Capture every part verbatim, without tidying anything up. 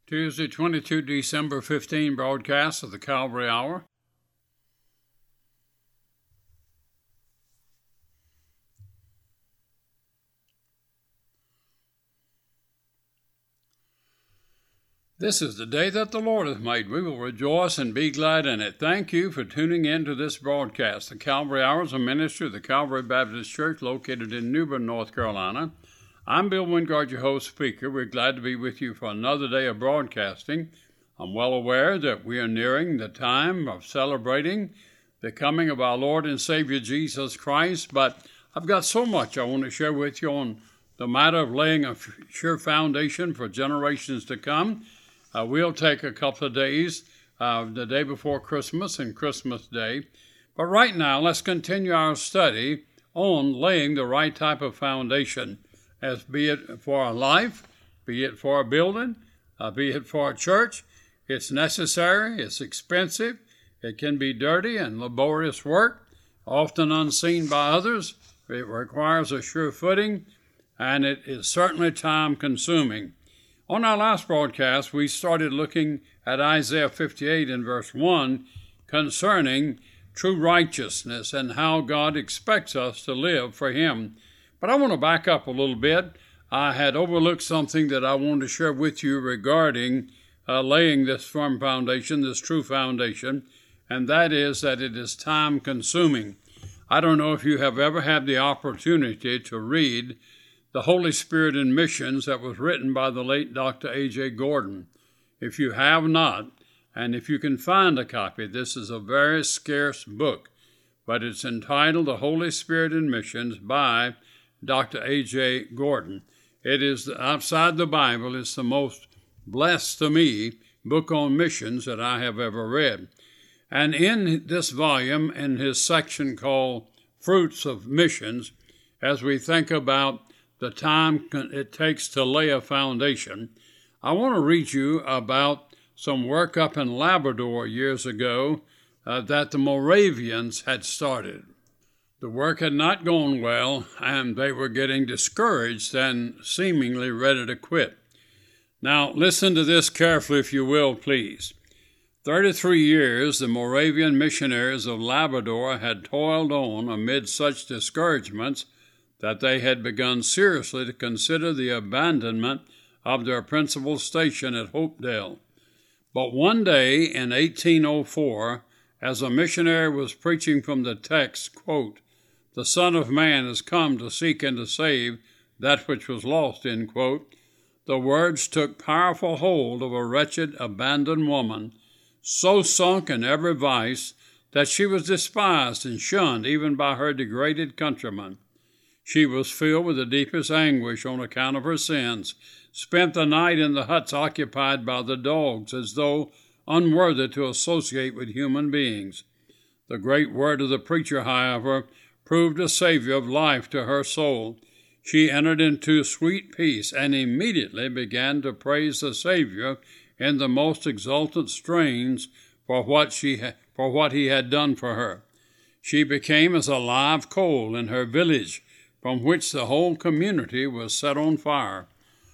Tuesday, twenty-second December fifteenth broadcast of the Calvary Hour. This is the day that the Lord hath made. We will rejoice and be glad in it. Thank you for tuning in to this broadcast. The Calvary Hour is a ministry of the Calvary Baptist Church located in New Bern, North Carolina. I'm Bill Wingard, your host speaker. We're glad to be with you for another day of broadcasting. I'm well aware that we are nearing the time of celebrating the coming of our Lord and Savior Jesus Christ, but I've got so much I want to share with you on the matter of laying a sure foundation for generations to come. Uh, we'll take a couple of days, uh, the day before Christmas and Christmas Day. But right now, let's continue our study on laying the right type of foundation, as be it for a life, be it for a building, uh, be it for a church. It's necessary, it's expensive, it can be dirty and laborious work, often unseen by others. It requires a sure footing, and it is certainly time-consuming. On our last broadcast, we started looking at Isaiah fifty-eight and verse one concerning true righteousness and how God expects us to live for Him. But I want to back up a little bit. I had overlooked something that I wanted to share with you regarding uh, laying this firm foundation, this true foundation, and that is that it is time-consuming. I don't know if you have ever had the opportunity to read The Holy Spirit in Missions that was written by the late Doctor A J Gordon. If you have not, and if you can find a copy, this is a very scarce book, but it's entitled The Holy Spirit in Missions by Doctor A J Gordon. It is, outside the Bible, it's the most blessed to me book on missions that I have ever read. And in this volume, in his section called Fruits of Missions, as we think about the time it takes to lay a foundation, I want to read you about some work up in Labrador years ago uh, that the Moravians had started. The work had not gone well, and they were getting discouraged and seemingly ready to quit. Now, listen to this carefully, if you will, please. Thirty-three years the Moravian missionaries of Labrador had toiled on amid such discouragements that they had begun seriously to consider the abandonment of their principal station at Hopedale. But one day in eighteen oh four, as a missionary was preaching from the text, quote, "The Son of Man is come to seek and to save that which was lost," end quote, the words took powerful hold of a wretched, abandoned woman, so sunk in every vice that she was despised and shunned even by her degraded countrymen. She was filled with the deepest anguish on account of her sins, spent the night in the huts occupied by the dogs as though unworthy to associate with human beings. The great word of the preacher, however, proved a savior of life to her soul. She entered into sweet peace and immediately began to praise the Savior in the most exultant strains for what she ha- for what he had done for her. She became as a live coal in her village, from which the whole community was set on fire.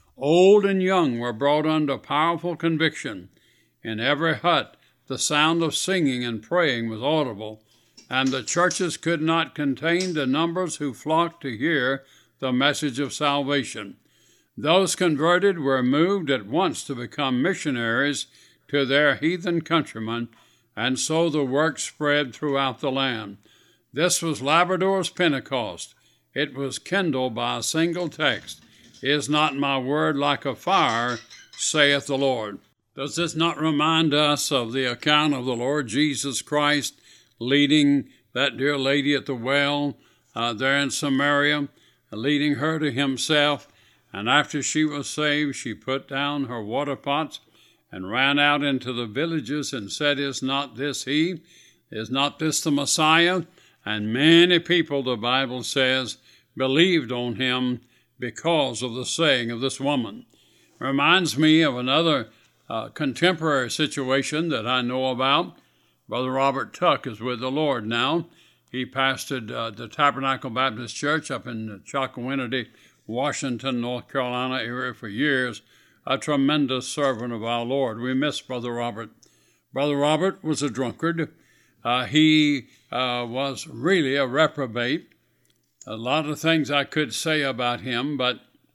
Old and young were brought under powerful conviction. In every hut the sound of singing and praying was audible, and the churches could not contain the numbers who flocked to hear the message of salvation. Those converted were moved at once to become missionaries to their heathen countrymen, and so the work spread throughout the land. This was Labrador's Pentecost. It was kindled by a single text, "Is not my word like a fire, saith the Lord." Does this not remind us of the account of the Lord Jesus Christ leading that dear lady at the well uh, there in Samaria, leading her to himself, and after she was saved, she put down her water pots and ran out into the villages and said, "Is not this he? Is not this the Messiah?" And many people, the Bible says, believed on him because of the saying of this woman. Reminds me of another uh, contemporary situation that I know about. Brother Robert Tuck is with the Lord now. He pastored uh, the Tabernacle Baptist Church up in Chocowinity, Washington, North Carolina area for years. a tremendous servant of our Lord. We miss Brother Robert. Brother Robert was a drunkard. Uh, he uh, was really a reprobate. A lot of things I could say about him, but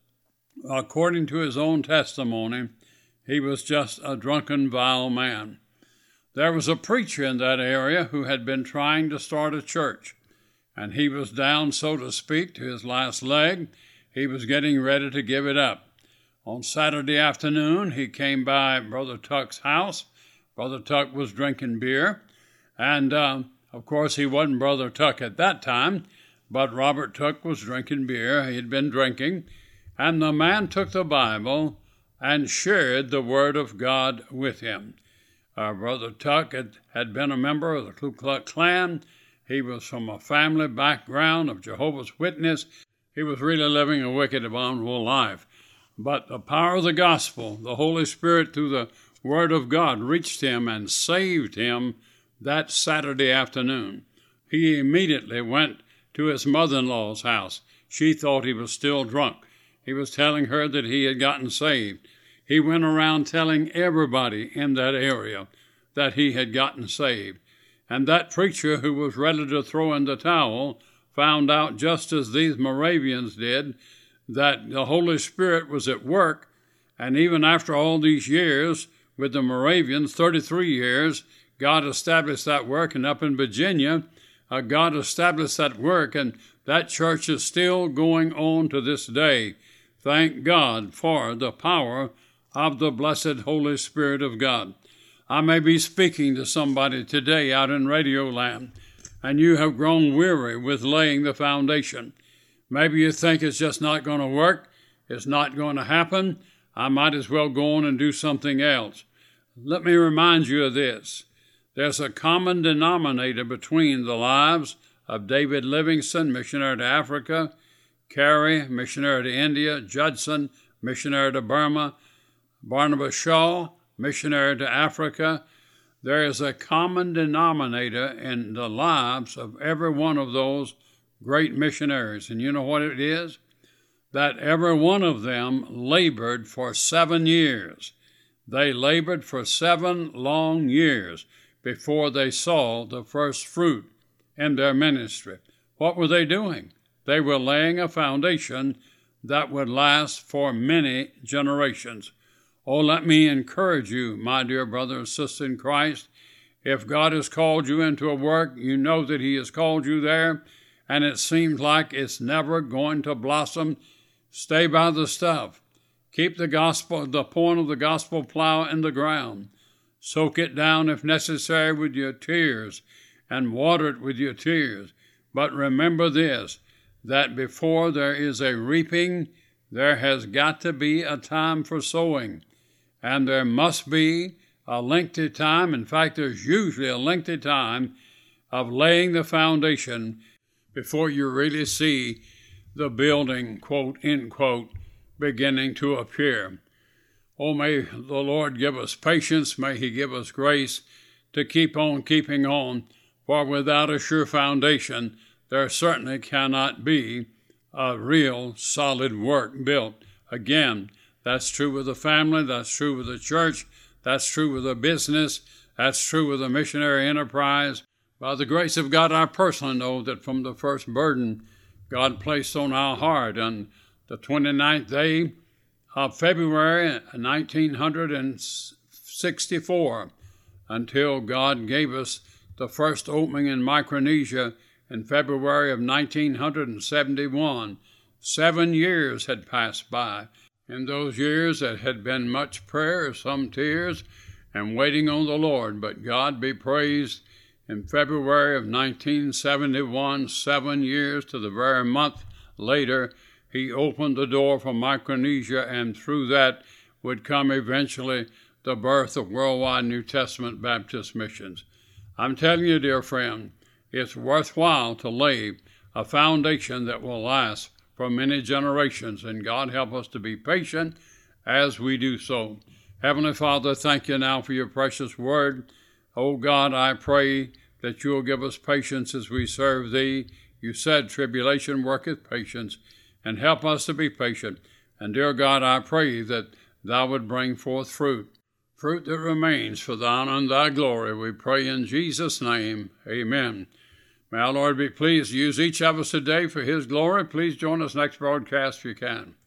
according to his own testimony, he was just a drunken, vile man. There was a preacher in that area who had been trying to start a church, and he was down, so to speak, to his last leg. He was getting ready to give it up. On Saturday afternoon, he came by Brother Tuck's house. Brother Tuck was drinking beer, and uh, of course he wasn't Brother Tuck at that time, but Robert Tuck was drinking beer. He had been drinking, and the man took the Bible and shared the Word of God with him. Our Brother Tuck had, had been a member of the Ku Klux Klan. He was from a family background of Jehovah's Witness. He was really living a wicked, abominable life. But the power of the gospel, the Holy Spirit through the Word of God, reached him and saved him that Saturday afternoon. He immediately went to his mother-in-law's house. She thought he was still drunk. He was telling her that he had gotten saved. He went around telling everybody in that area that he had gotten saved. And that preacher who was ready to throw in the towel found out, just as these Moravians did, that the Holy Spirit was at work. And even after all these years, with the Moravians, thirty-three years, God established that work. And up in Virginia, uh, God established that work, and that church is still going on to this day. Thank God for the power of the blessed Holy Spirit of God. I may be speaking to somebody today out in Radio Land, and you have grown weary with laying the foundation. Maybe you think it's just not going to work. It's not going to happen. I might as well go on and do something else. Let me remind you of this. There's a common denominator between the lives of David Livingstone, missionary to Africa, Carey, missionary to India, Judson, missionary to Burma, Barnabas Shaw, missionary to Africa. There is a common denominator in the lives of every one of those great missionaries. And you know what it is? That every one of them labored for seven years. They labored for seven long years before they saw the first fruit in their ministry. What were they doing? They were laying a foundation that would last for many generations. Oh, let me encourage you, my dear brother and sister in Christ. If God has called you into a work, you know that He has called you there, and it seems like it's never going to blossom. Stay by the stuff. Keep the gospel, the point of the gospel plow in the ground. Soak it down if necessary with your tears, and water it with your tears. But remember this, that before there is a reaping, there has got to be a time for sowing. And there must be a lengthy time. In fact, there's usually a lengthy time of laying the foundation before you really see the building, quote, end quote, beginning to appear. Oh, may the Lord give us patience. May He give us grace to keep on keeping on. For without a sure foundation, there certainly cannot be a real solid work built. Again, that's true with the family, that's true with the church, that's true with the business, that's true with the missionary enterprise. By the grace of God, I personally know that from the first burden God placed on our heart on the twenty-ninth day of February nineteen sixty-four, until God gave us the first opening in Micronesia in February of nineteen seventy-one. Seven years had passed by. In those years there had been much prayer, some tears, and waiting on the Lord. But God be praised, in February of nineteen seventy-one, seven years to the very month later, He opened the door for Micronesia, and through that would come eventually the birth of Worldwide New Testament Baptist Missions. I'm telling you, dear friend, it's worthwhile to lay a foundation that will last for many generations, and God help us to be patient as we do so. Heavenly Father, thank you now for your precious word. Oh God, I pray that you will give us patience as we serve thee. You said tribulation worketh patience, and help us to be patient. And dear God, I pray that thou would bring forth fruit, fruit that remains for thy honor and thy glory. We pray in Jesus' name. Amen. May our Lord be pleased to use each of us today for his glory. Please join us next broadcast if you can.